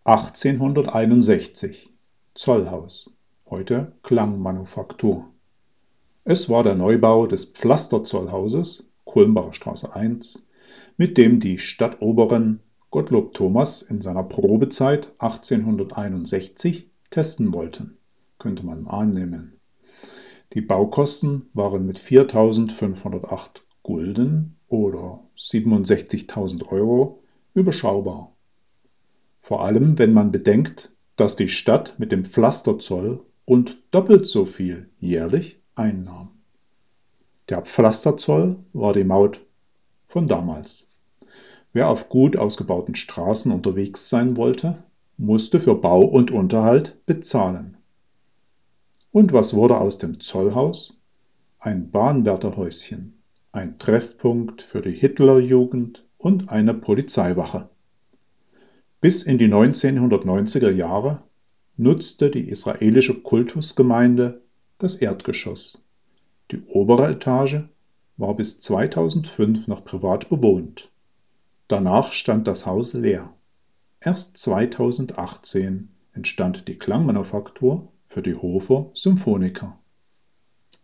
1861 Zollhaus, heute Klangmanufaktur. Es war der Neubau des Pflasterzollhauses, Kulmbacher Straße 1, mit dem die Stadtoberin Gottlob Thomas in seiner Probezeit 1861 testen wollten, könnte man annehmen. Die Baukosten waren mit 4.508 Gulden oder 67.000 Euro überschaubar. Vor allem, wenn man bedenkt, dass die Stadt mit dem Pflasterzoll rund doppelt so viel jährlich einnahm. Der Pflasterzoll war die Maut von damals. Wer auf gut ausgebauten Straßen unterwegs sein wollte, musste für Bau und Unterhalt bezahlen. Und was wurde aus dem Zollhaus? Ein Bahnwärterhäuschen, ein Treffpunkt für die Hitlerjugend und eine Polizeiwache. Bis in die 1990er Jahre nutzte die israelische Kultusgemeinde das Erdgeschoss. Die obere Etage war bis 2005 noch privat bewohnt. Danach stand das Haus leer. Erst 2018 entstand die Klangmanufaktur für die Hofer Symphoniker.